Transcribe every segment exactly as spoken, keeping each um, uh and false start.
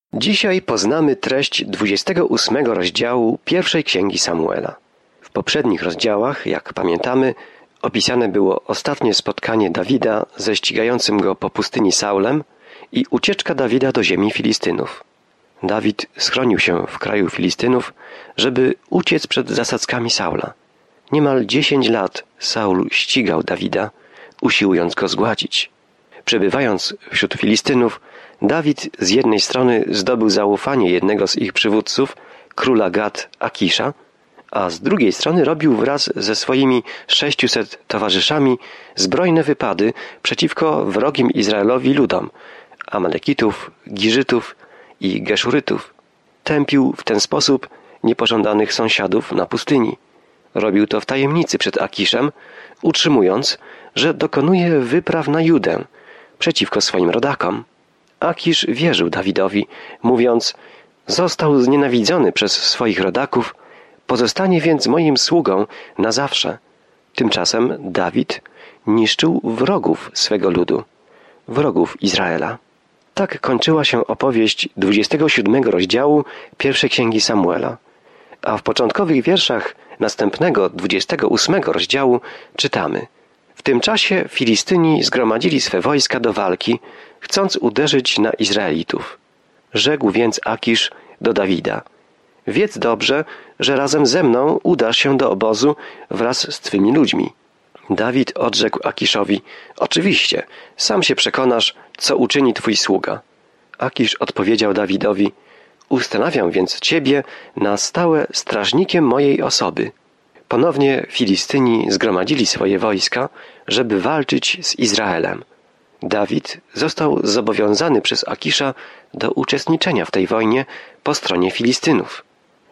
Dzisiaj poznamy treść dwudziestego ósmego rozdziału pierwszej księgi Samuela. W poprzednich rozdziałach, jak pamiętamy, opisane było ostatnie spotkanie Dawida ze ścigającym go po pustyni Saulem i ucieczka Dawida do ziemi Filistynów. Dawid schronił się w kraju Filistynów, żeby uciec przed zasadzkami Saula. Niemal dziesięć lat Saul ścigał Dawida, usiłując go zgładzić. Przebywając wśród Filistynów, Dawid z jednej strony zdobył zaufanie jednego z ich przywódców, króla Gad Akisza, a z drugiej strony robił wraz ze swoimi sześciuset towarzyszami zbrojne wypady przeciwko wrogim Izraelowi ludom, Amalekitów, Giżytów i Geszurytów. Tępił w ten sposób niepożądanych sąsiadów na pustyni. Robił to w tajemnicy przed Akiszem, utrzymując, że dokonuje wypraw na Judę przeciwko swoim rodakom. Akisz wierzył Dawidowi, mówiąc: został znienawidzony przez swoich rodaków, pozostanie więc moim sługą na zawsze. Tymczasem Dawid niszczył wrogów swego ludu, wrogów Izraela. Tak kończyła się opowieść dwudziestego siódmego rozdziału pierwszej księgi Samuela, a w początkowych wierszach następnego dwudziestego ósmego rozdziału czytamy: w tym czasie Filistyni zgromadzili swe wojska do walki, chcąc uderzyć na Izraelitów. Rzekł więc Akisz do Dawida: wiedz dobrze, że razem ze mną udasz się do obozu wraz z twymi ludźmi. Dawid odrzekł Akiszowi: oczywiście, sam się przekonasz, co uczyni twój sługa. Akisz odpowiedział Dawidowi: ustanawiam więc ciebie na stałe strażnikiem mojej osoby. Ponownie Filistyni zgromadzili swoje wojska, żeby walczyć z Izraelem. Dawid został zobowiązany przez Akisza do uczestniczenia w tej wojnie po stronie Filistynów.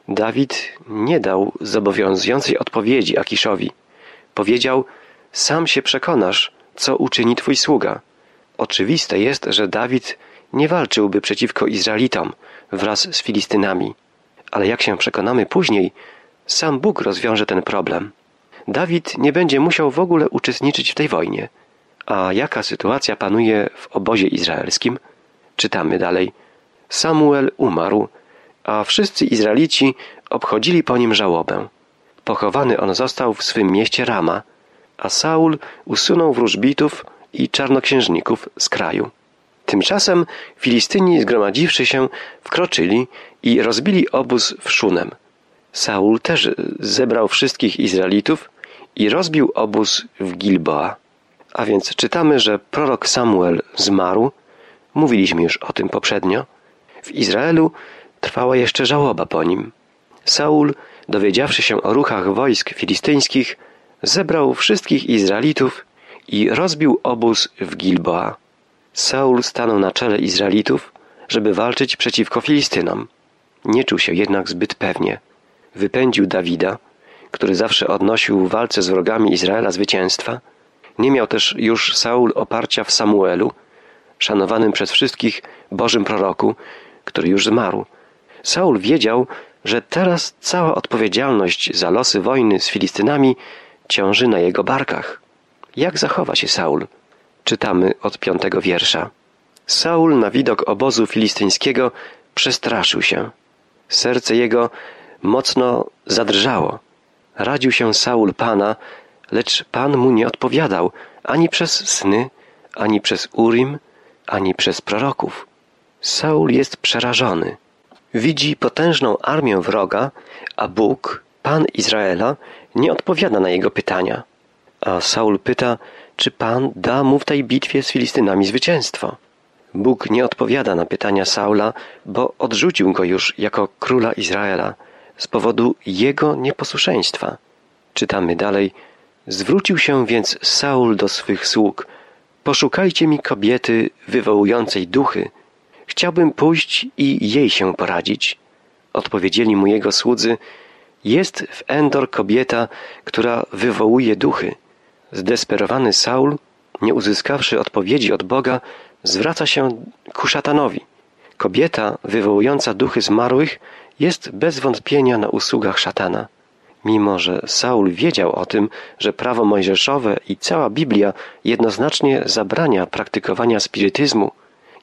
Dawid nie dał zobowiązującej odpowiedzi Akiszowi. Powiedział: sam się przekonasz, co uczyni twój sługa. Oczywiste jest, że Dawid nie walczyłby przeciwko Izraelitom wraz z Filistynami. Ale jak się przekonamy później, sam Bóg rozwiąże ten problem. Dawid nie będzie musiał w ogóle uczestniczyć w tej wojnie. A jaka sytuacja panuje w obozie izraelskim? Czytamy dalej. Samuel umarł, a wszyscy Izraelici obchodzili po nim żałobę. Pochowany on został w swym mieście Rama, a Saul usunął wróżbitów i czarnoksiężników z kraju. Tymczasem Filistyni, zgromadziwszy się, wkroczyli i rozbili obóz w Szunem. Saul też zebrał wszystkich Izraelitów i rozbił obóz w Gilboa. A więc czytamy, że prorok Samuel zmarł. Mówiliśmy już o tym poprzednio. W Izraelu trwała jeszcze żałoba po nim. Saul, dowiedziawszy się o ruchach wojsk filistyńskich, zebrał wszystkich Izraelitów i rozbił obóz w Gilboa. Saul stanął na czele Izraelitów, żeby walczyć przeciwko Filistynom. Nie czuł się jednak zbyt pewnie. Wypędził Dawida, który zawsze odnosił w walce z wrogami Izraela zwycięstwa. Nie miał też już Saul oparcia w Samuelu, szanowanym przez wszystkich Bożym proroku, który już zmarł. Saul wiedział, że teraz cała odpowiedzialność za losy wojny z Filistynami ciąży na jego barkach. Jak zachowa się Saul? Czytamy od piątego wiersza. Saul na widok obozu filistyńskiego przestraszył się. Serce jego mocno zadrżało. Radził się Saul Pana, lecz Pan mu nie odpowiadał ani przez sny, ani przez Urim, ani przez proroków. Saul jest przerażony. Widzi potężną armię wroga, a Bóg, Pan Izraela, nie odpowiada na jego pytania. A Saul pyta, czy Pan da mu w tej bitwie z Filistynami zwycięstwo. Bóg nie odpowiada na pytania Saula, bo odrzucił go już jako króla Izraela z powodu jego nieposłuszeństwa. Czytamy dalej. Zwrócił się więc Saul do swych sług. Poszukajcie mi kobiety wywołującej duchy. Chciałbym pójść i jej się poradzić. Odpowiedzieli mu jego słudzy. Jest w Endor kobieta, która wywołuje duchy. Zdesperowany Saul, nie uzyskawszy odpowiedzi od Boga, zwraca się ku szatanowi. Kobieta wywołująca duchy zmarłych jest bez wątpienia na usługach szatana. Mimo że Saul wiedział o tym, że prawo mojżeszowe i cała Biblia jednoznacznie zabrania praktykowania spirytyzmu,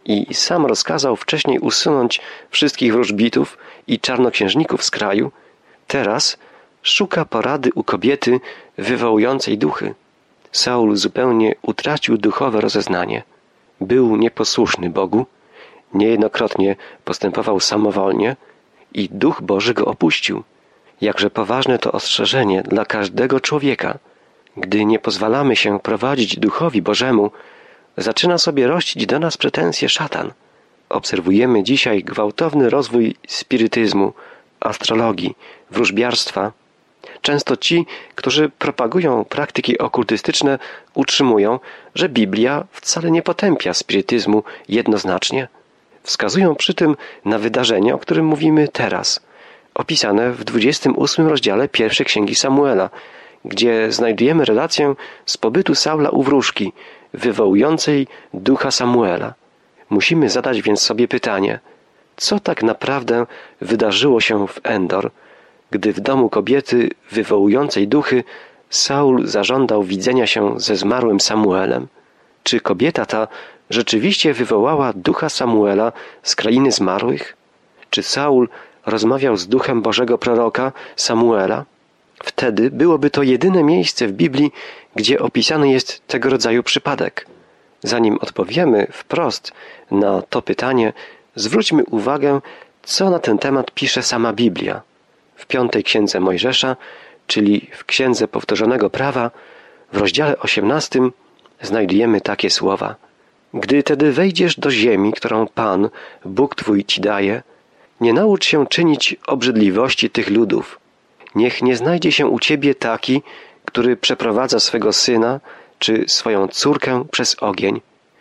i sam rozkazał wcześniej usunąć wszystkich wróżbitów i czarnoksiężników z kraju, teraz szuka porady u kobiety wywołującej duchy. Saul zupełnie utracił duchowe rozeznanie. Był nieposłuszny Bogu, niejednokrotnie postępował samowolnie i Duch Boży go opuścił. Jakże poważne to ostrzeżenie dla każdego człowieka. Gdy nie pozwalamy się prowadzić Duchowi Bożemu, zaczyna sobie rościć do nas pretensje szatan. Obserwujemy dzisiaj gwałtowny rozwój spirytyzmu, astrologii, wróżbiarstwa. Często ci, którzy propagują praktyki okultystyczne, utrzymują, że Biblia wcale nie potępia spirytyzmu jednoznacznie. Wskazują przy tym na wydarzenie, o którym mówimy teraz, opisane w dwudziestym ósmym rozdziale pierwszej Księgi Samuela, gdzie znajdujemy relację z pobytu Saula u wróżki, wywołującej ducha Samuela. Musimy zadać więc sobie pytanie, co tak naprawdę wydarzyło się w Endor, gdy w domu kobiety wywołującej duchy Saul zażądał widzenia się ze zmarłym Samuelem? Czy kobieta ta rzeczywiście wywołała ducha Samuela z krainy zmarłych? Czy Saul rozmawiał z duchem Bożego proroka Samuela? Wtedy byłoby to jedyne miejsce w Biblii, gdzie opisany jest tego rodzaju przypadek. Zanim odpowiemy wprost na to pytanie, zwróćmy uwagę, co na ten temat pisze sama Biblia. W piątej Księdze Mojżesza, czyli w Księdze Powtórzonego Prawa, w rozdziale osiemnastym znajdujemy takie słowa. Gdy tedy wejdziesz do ziemi, którą Pan, Bóg Twój Ci daje, nie naucz się czynić obrzydliwości tych ludów. Niech nie znajdzie się u Ciebie taki, który przeprowadza swego syna czy swoją córkę przez ogień,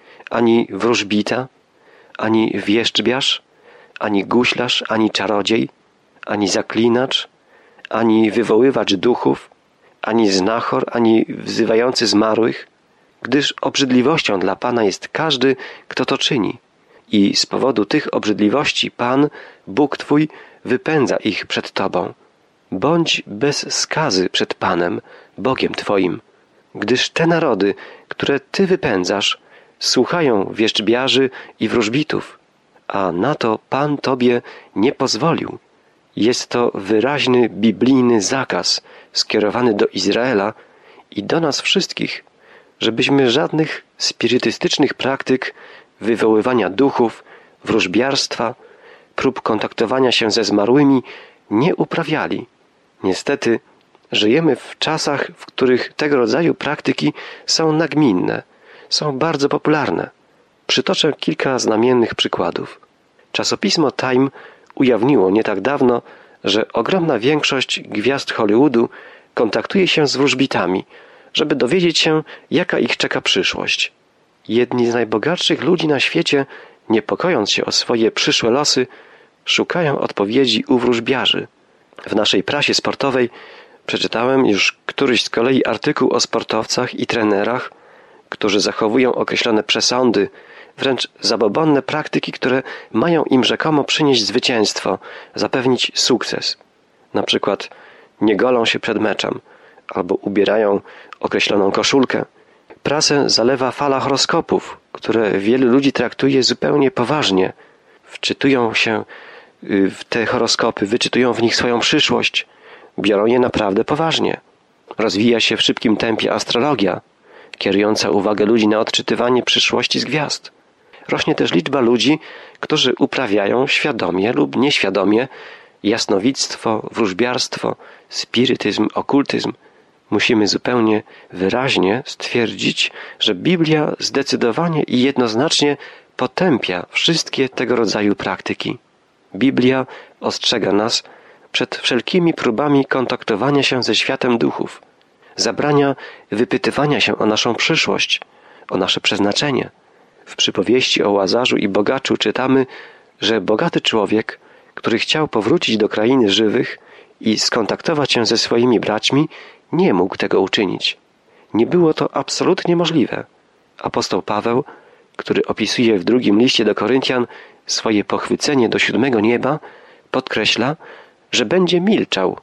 ani wróżbita, ani wieszczbiarz, ani guślarz, ani czarodziej, ani zaklinacz, ani wywoływacz duchów, ani znachor, ani wzywający zmarłych, gdyż obrzydliwością dla Pana jest każdy, kto to czyni. I z powodu tych obrzydliwości Pan, Bóg Twój, wypędza ich przed Tobą. Bądź bez skazy przed Panem, Bogiem Twoim, gdyż te narody, które Ty wypędzasz, słuchają wieszczbiarzy i wróżbitów, a na to Pan Tobie nie pozwolił. Jest to wyraźny biblijny zakaz skierowany do Izraela i do nas wszystkich, żebyśmy żadnych spirytystycznych praktyk, wywoływania duchów, wróżbiarstwa, prób kontaktowania się ze zmarłymi nie uprawiali. Niestety, żyjemy w czasach, w których tego rodzaju praktyki są nagminne, są bardzo popularne. Przytoczę kilka znamiennych przykładów. Czasopismo Time ujawniło nie tak dawno, że ogromna większość gwiazd Hollywoodu kontaktuje się z wróżbitami, żeby dowiedzieć się, jaka ich czeka przyszłość. Jedni z najbogatszych ludzi na świecie, niepokojąc się o swoje przyszłe losy, szukają odpowiedzi u wróżbiarzy. W naszej prasie sportowej przeczytałem już któryś z kolei artykuł o sportowcach i trenerach, którzy zachowują określone przesądy, wręcz zabobonne praktyki, które mają im rzekomo przynieść zwycięstwo, zapewnić sukces. Na przykład nie golą się przed meczem, albo ubierają określoną koszulkę. Prasę zalewa fala horoskopów, które wielu ludzi traktuje zupełnie poważnie. Wczytują się w te horoskopy, wyczytują w nich swoją przyszłość, biorą je naprawdę poważnie. Rozwija się w szybkim tempie astrologia, kierująca uwagę ludzi na odczytywanie przyszłości z gwiazd. Rośnie też liczba ludzi, którzy uprawiają świadomie lub nieświadomie jasnowictwo, wróżbiarstwo, spirytyzm, okultyzm. Musimy zupełnie wyraźnie stwierdzić, że Biblia zdecydowanie i jednoznacznie potępia wszystkie tego rodzaju praktyki. Biblia ostrzega nas przed wszelkimi próbami kontaktowania się ze światem duchów. Zabrania wypytywania się o naszą przyszłość, o nasze przeznaczenie. W przypowieści o Łazarzu i bogaczu czytamy, że bogaty człowiek, który chciał powrócić do krainy żywych i skontaktować się ze swoimi braćmi, nie mógł tego uczynić. Nie było to absolutnie możliwe. Apostoł Paweł, który opisuje w drugim liście do Koryntian swoje pochwycenie do siódmego nieba, podkreśla, że będzie milczał,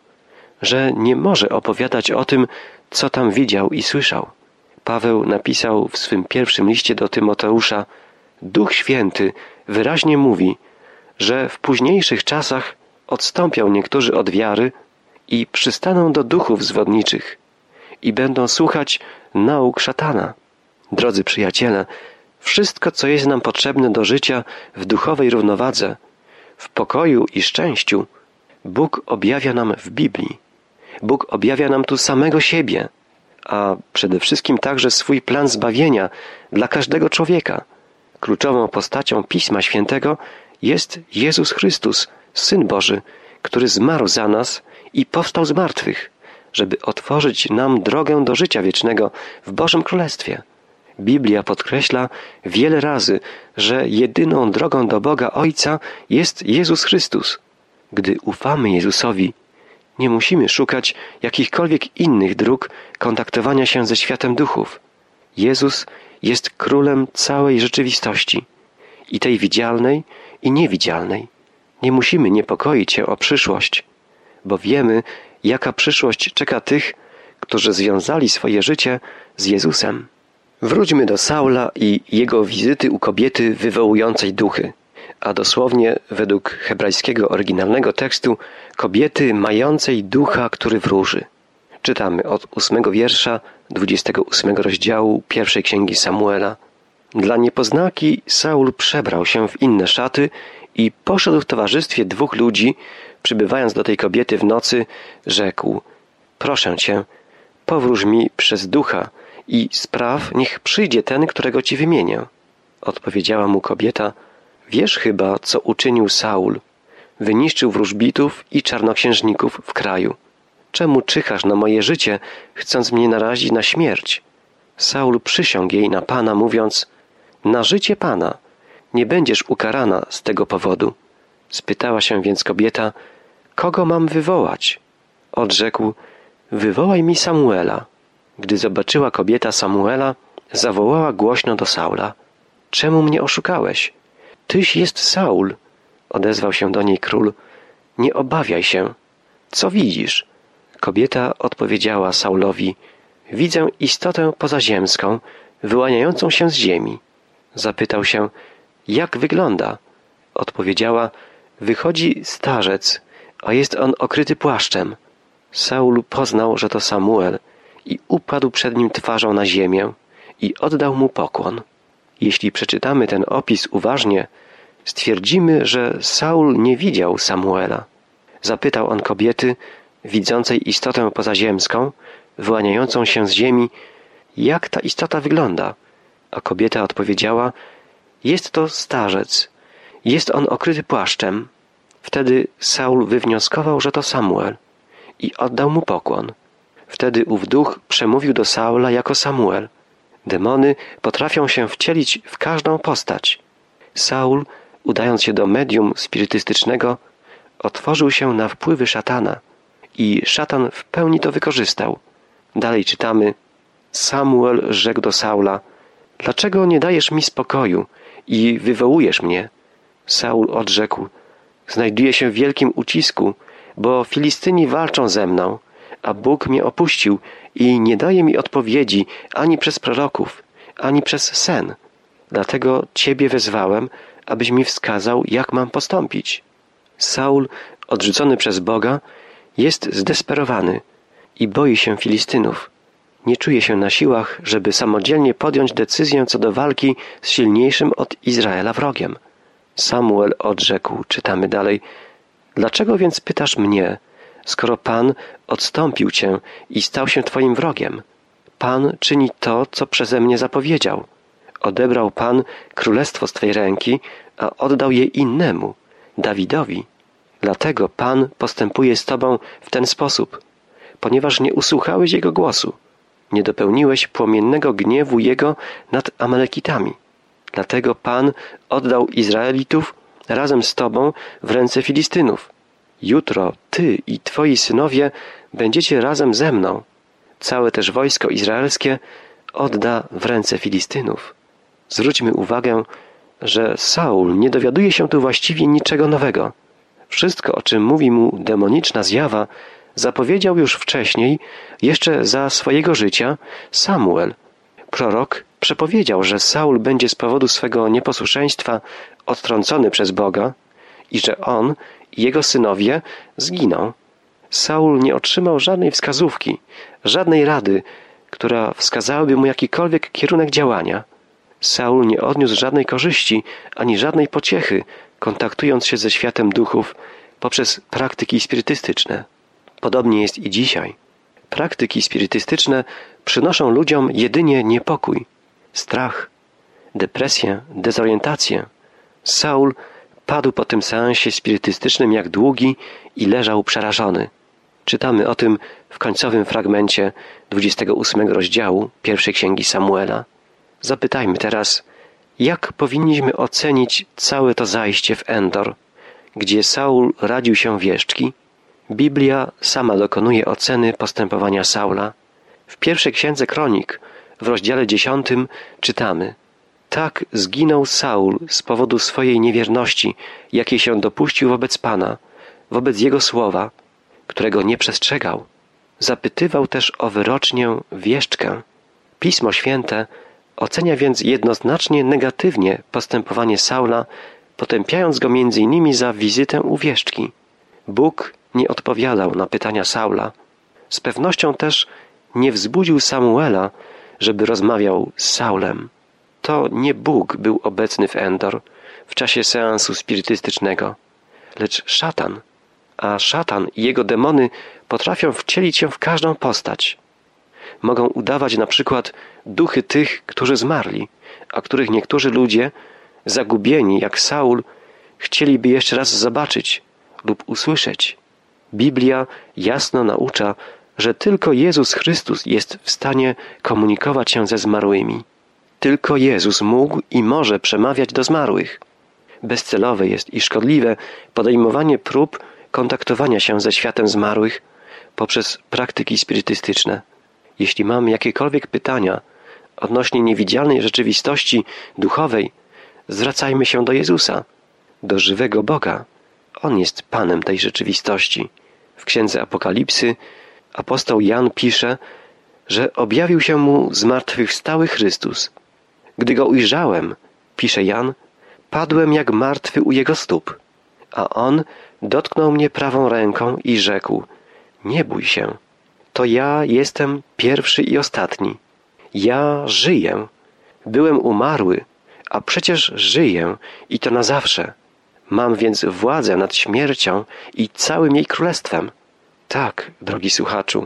że nie może opowiadać o tym, co tam widział i słyszał. Paweł napisał w swym pierwszym liście do Tymoteusza, Duch Święty wyraźnie mówi, że w późniejszych czasach odstąpią niektórzy od wiary i przystaną do duchów zwodniczych i będą słuchać nauk szatana. Drodzy przyjaciele, wszystko, co jest nam potrzebne do życia w duchowej równowadze, w pokoju i szczęściu, Bóg objawia nam w Biblii. Bóg objawia nam tu samego siebie, a przede wszystkim także swój plan zbawienia dla każdego człowieka. Kluczową postacią Pisma Świętego jest Jezus Chrystus, Syn Boży, który zmarł za nas i powstał z martwych, żeby otworzyć nam drogę do życia wiecznego w Bożym Królestwie. Biblia podkreśla wiele razy, że jedyną drogą do Boga Ojca jest Jezus Chrystus. Gdy ufamy Jezusowi, nie musimy szukać jakichkolwiek innych dróg kontaktowania się ze światem duchów. Jezus jest królem całej rzeczywistości, i tej widzialnej, i niewidzialnej. Nie musimy niepokoić się o przyszłość, bo wiemy, jaka przyszłość czeka tych, którzy związali swoje życie z Jezusem. Wróćmy do Saula i jego wizyty u kobiety wywołującej duchy, a dosłownie według hebrajskiego oryginalnego tekstu kobiety mającej ducha, który wróży. Czytamy od ósmego wiersza dwudziestego ósmego rozdziału pierwszej księgi Samuela. Dla niepoznaki Saul przebrał się w inne szaty i poszedł w towarzystwie dwóch ludzi, przybywając do tej kobiety w nocy, rzekł: proszę cię, powróż mi przez ducha i spraw, niech przyjdzie ten, którego ci wymienię. Odpowiedziała mu kobieta: wiesz chyba, co uczynił Saul. Wyniszczył wróżbitów i czarnoksiężników w kraju. Czemu czyhasz na moje życie, chcąc mnie narazić na śmierć? Saul przysiągł jej na Pana, mówiąc: na życie Pana, nie będziesz ukarana z tego powodu. Spytała się więc kobieta: kogo mam wywołać? Odrzekł: wywołaj mi Samuela. Gdy zobaczyła kobieta Samuela, zawołała głośno do Saula: czemu mnie oszukałeś? Tyś jest Saul. Odezwał się do niej król: nie obawiaj się. Co widzisz? Kobieta odpowiedziała Saulowi: widzę istotę pozaziemską, wyłaniającą się z ziemi. Zapytał się: jak wygląda? Odpowiedziała: wychodzi starzec, a jest on okryty płaszczem. Saul poznał, że to Samuel, i upadł przed nim twarzą na ziemię i oddał mu pokłon. Jeśli przeczytamy ten opis uważnie, stwierdzimy, że Saul nie widział Samuela. Zapytał on kobiety, widzącej istotę pozaziemską, wyłaniającą się z ziemi, jak ta istota wygląda? A kobieta odpowiedziała: jest to starzec, jest on okryty płaszczem. Wtedy Saul wywnioskował, że to Samuel, i oddał mu pokłon. Wtedy ów duch przemówił do Saula jako Samuel. Demony potrafią się wcielić w każdą postać. Saul, udając się do medium spirytystycznego, otworzył się na wpływy szatana i szatan w pełni to wykorzystał. Dalej czytamy: Samuel rzekł do Saula: dlaczego nie dajesz mi spokoju i wywołujesz mnie? Saul odrzekł: znajduję się w wielkim ucisku, bo Filistyni walczą ze mną, a Bóg mnie opuścił i nie daje mi odpowiedzi ani przez proroków, ani przez sen. Dlatego Ciebie wezwałem, abyś mi wskazał, jak mam postąpić. Saul, odrzucony przez Boga, jest zdesperowany i boi się Filistynów. Nie czuje się na siłach, żeby samodzielnie podjąć decyzję co do walki z silniejszym od Izraela wrogiem. Samuel odrzekł, czytamy dalej: dlaczego więc pytasz mnie, skoro Pan odstąpił Cię i stał się Twoim wrogiem? Pan czyni to, co przeze mnie zapowiedział. Odebrał Pan królestwo z Twej ręki, a oddał je innemu, Dawidowi. Dlatego Pan postępuje z Tobą w ten sposób, ponieważ nie usłuchałeś Jego głosu, nie dopełniłeś płomiennego gniewu Jego nad Amalekitami. Dlatego Pan oddał Izraelitów razem z Tobą w ręce Filistynów. Jutro Ty i Twoi synowie będziecie razem ze mną. Całe też wojsko izraelskie odda w ręce Filistynów. Zwróćmy uwagę, że Saul nie dowiaduje się tu właściwie niczego nowego. Wszystko, o czym mówi mu demoniczna zjawa, zapowiedział już wcześniej, jeszcze za swojego życia, Samuel, prorok przepowiedział, że Saul będzie z powodu swego nieposłuszeństwa odtrącony przez Boga i że on i jego synowie zginą. Saul nie otrzymał żadnej wskazówki, żadnej rady, która wskazałaby mu jakikolwiek kierunek działania. Saul nie odniósł żadnej korzyści ani żadnej pociechy, kontaktując się ze światem duchów poprzez praktyki spirytystyczne. Podobnie jest i dzisiaj. Praktyki spirytystyczne przynoszą ludziom jedynie niepokój, strach, depresję, dezorientację. Saul padł po tym seansie spirytystycznym jak długi i leżał przerażony. Czytamy o tym w końcowym fragmencie dwudziestego ósmego rozdziału pierwszej księgi Samuela. Zapytajmy teraz, jak powinniśmy ocenić całe to zajście w Endor, gdzie Saul radził się wieszczki? Biblia sama dokonuje oceny postępowania Saula. W pierwszej księdze Kronik, w rozdziale dziesiątym czytamy: Tak zginął Saul z powodu swojej niewierności, jakiej się dopuścił wobec Pana, wobec Jego słowa, którego nie przestrzegał. Zapytywał też o wyrocznię wieszczkę. Pismo Święte ocenia więc jednoznacznie negatywnie postępowanie Saula, potępiając go między innymi za wizytę u wieszczki. Bóg nie odpowiadał na pytania Saula. Z pewnością też nie wzbudził Samuela, żeby rozmawiał z Saulem. To nie Bóg był obecny w Endor w czasie seansu spirytystycznego, lecz szatan. A szatan i jego demony potrafią wcielić się w każdą postać. Mogą udawać na przykład duchy tych, którzy zmarli, a których niektórzy ludzie, zagubieni jak Saul, chcieliby jeszcze raz zobaczyć lub usłyszeć. Biblia jasno naucza, że tylko Jezus Chrystus jest w stanie komunikować się ze zmarłymi. Tylko Jezus mógł i może przemawiać do zmarłych. Bezcelowe jest i szkodliwe podejmowanie prób kontaktowania się ze światem zmarłych poprzez praktyki spirytystyczne. Jeśli mamy jakiekolwiek pytania odnośnie niewidzialnej rzeczywistości duchowej, zwracajmy się do Jezusa, do żywego Boga. On jest Panem tej rzeczywistości. W Księdze Apokalipsy apostoł Jan pisze, że objawił się mu zmartwychwstały Chrystus. Gdy go ujrzałem, pisze Jan, padłem jak martwy u jego stóp, a on dotknął mnie prawą ręką i rzekł: nie bój się, to ja jestem pierwszy i ostatni. Ja żyję. Byłem umarły, a przecież żyję i to na zawsze. Mam więc władzę nad śmiercią i całym jej królestwem. Tak, drogi słuchaczu,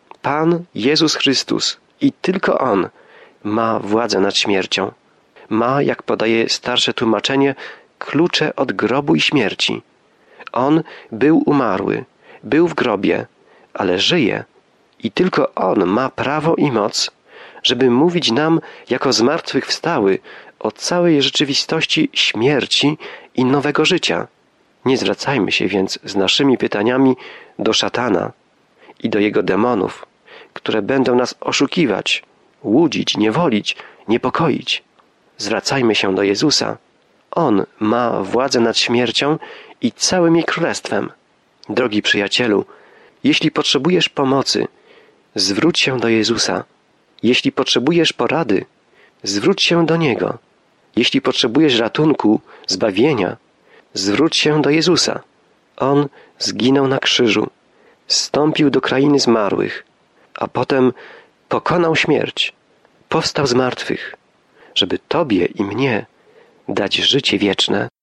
Pan Jezus Chrystus i tylko On ma władzę nad śmiercią. Ma, jak podaje starsze tłumaczenie, klucze od grobu i śmierci. On był umarły, był w grobie, ale żyje i tylko On ma prawo i moc, żeby mówić nam jako zmartwychwstały o całej rzeczywistości śmierci i nowego życia. Nie zwracajmy się więc z naszymi pytaniami do szatana i do jego demonów, które będą nas oszukiwać, łudzić, niewolić, niepokoić. Zwracajmy się do Jezusa. On ma władzę nad śmiercią i całym jej królestwem. Drogi przyjacielu, jeśli potrzebujesz pomocy, zwróć się do Jezusa. Jeśli potrzebujesz porady, zwróć się do Niego. Jeśli potrzebujesz ratunku, zbawienia, zwróć się do Jezusa. On zginął na krzyżu, zstąpił do krainy zmarłych, a potem pokonał śmierć, powstał z martwych, żeby Tobie i mnie dać życie wieczne.